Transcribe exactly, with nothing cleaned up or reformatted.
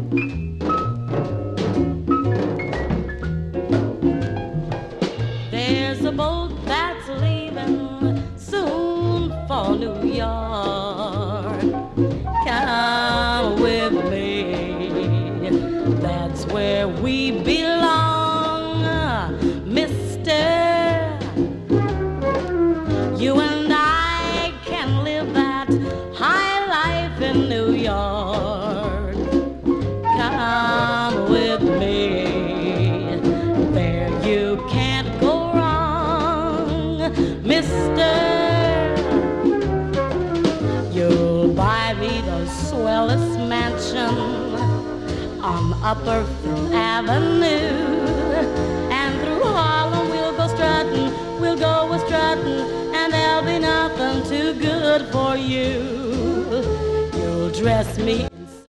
There's a boat that's leaving soon for New York. Come with me, that's where we belong, mister. You and I can live that high life in New York. Come with me, there you can't go wrong, mister. You'll buy me the swellest mansion on Upper Fifth Avenue, and through Harlem we'll go strutting, we'll go a strutting, and there'll be nothing too good for you. You'll dress me